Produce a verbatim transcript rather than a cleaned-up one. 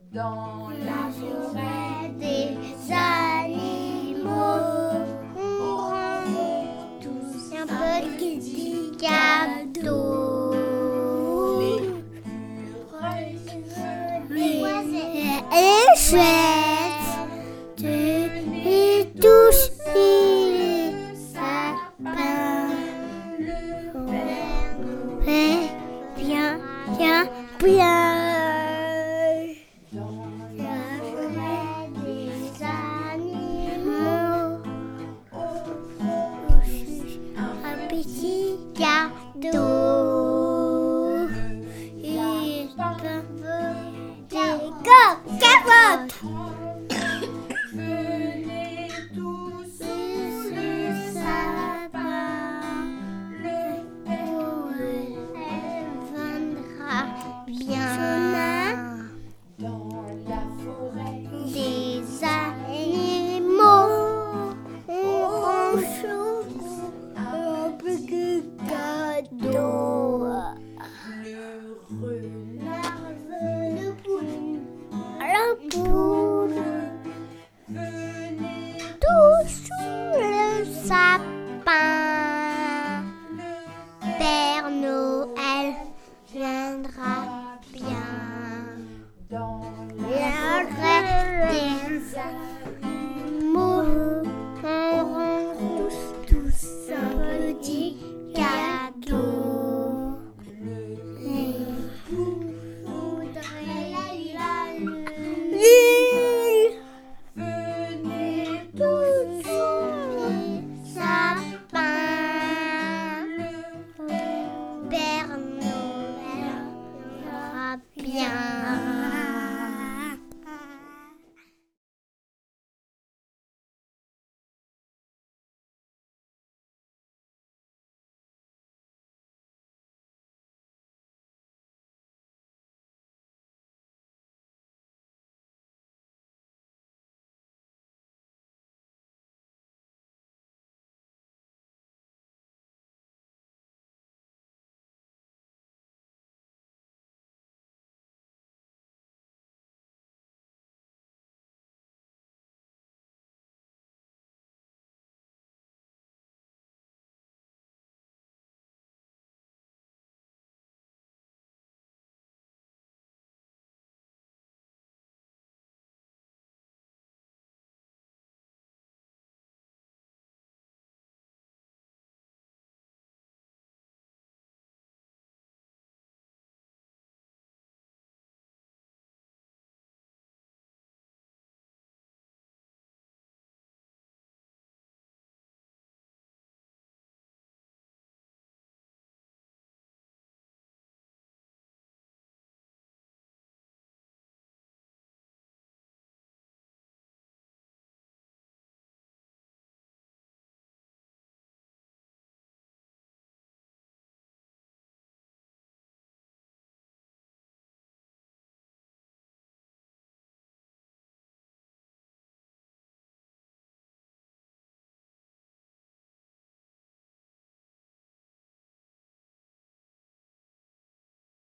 Dans la forêt des animaux, on rend tous un petit cadeau. Les et chouette, tu touches les sapins. Fais bien, bien, bien. Petit cadeau. Il peut des capotes. Venez tous sous le sapin. Le Noël viendra bien. Dans la forêt des animaux, on range un petit cadeau. Le renard veut le poule, la poule. Venez tous sous le sapin. Le Père Noël viendra bien. Dans la forêt des animaux, on rend tous, tous un petit cadeau. Le voudrait l'île. Venez tous sous les sapins. Le Père Noël viendra bien.